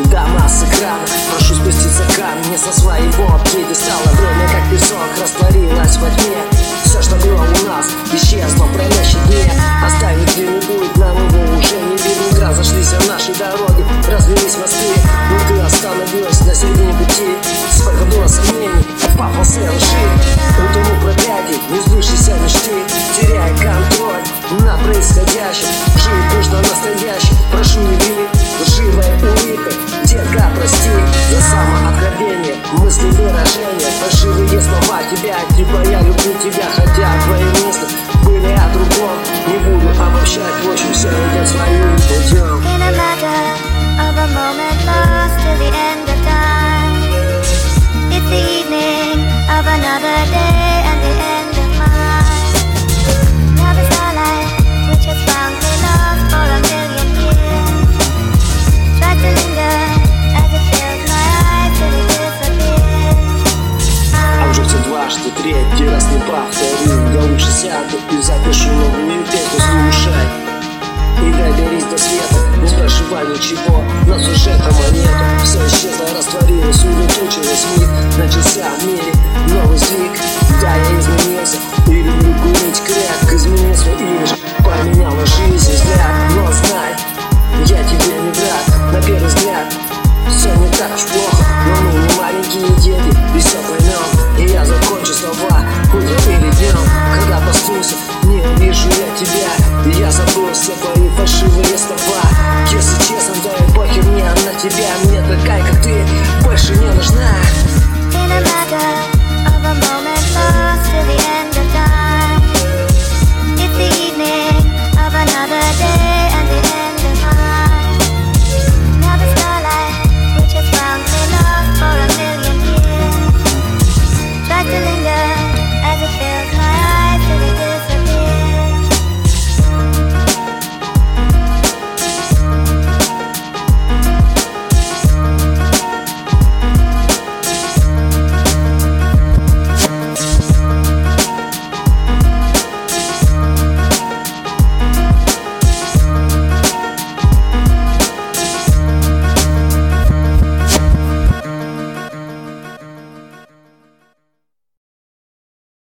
дома с экрана. Прошу спуститься ко мне со своего пьедестала. Время как песок растворилось во тьме. Все, что было у нас, исчезло в пролящей дне. Оставить где-нибудь нам его уже не видно. Разошлись наши дороги, развелись мосты. Но ты остановилась на середине пути. Сколько было сомнений, папа лжи. Утонул в проклятии, не сбывшейся мечты. Теряя контроль над происходящим. Жить нужно настоящим. Прошу, не вини лживой улыбкой. Детка, прости за самооткровение, мысли выражения, фальшивые слова тебя, типа я люблю тебя. Хотя твои мысли были о другом. Не буду обобщать, в общем, все идет своим путем. In a matter of a moment lost to the end of time. It's the evening of another day and the end of mine. Now the starlight, which has found me lost for a million years, tries to linger as it fills my eyes till it disappears. А уже все дважды, третий раз не повторю. Я лучше сяду и запишу новую песню. Слушай и доберись до света, не спрашивай ничего, нас уже дома нету. Все исчезло, растворилось, улетучилось миг. Начался в мире новый сдвиг. Да, я изменился и люблю курить крэк. Изменил свой имидж, поменяла жизнь взгляд. Но знай,